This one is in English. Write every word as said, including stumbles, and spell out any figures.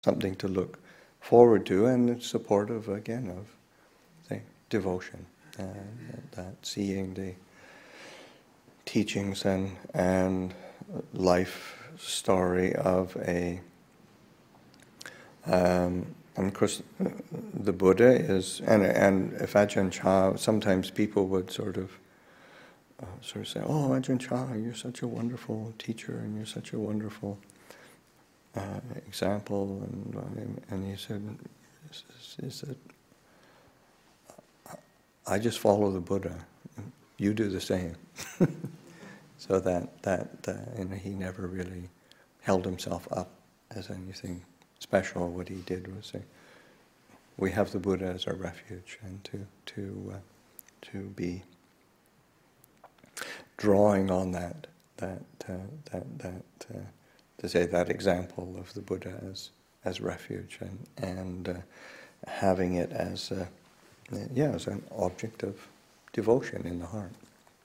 something to look forward to, and it's supportive again of, say, devotion, and that seeing the teachings and and life story of a um, and of course the Buddha is, and and if Ajahn Chah, sometimes people would sort of uh, sort of say, "Oh, Ajahn Chah, you're such a wonderful teacher, and you're such a wonderful uh, example," and and he said, "He said, I just follow the Buddha. You do the same." So that that uh, and he never really held himself up as anything special. What he did was say, "We have the Buddha as our refuge," and to to uh, to be drawing on that that uh, that that uh, to say that example of the Buddha as as refuge, and and uh, having it as a, yeah, as an object of devotion in the heart.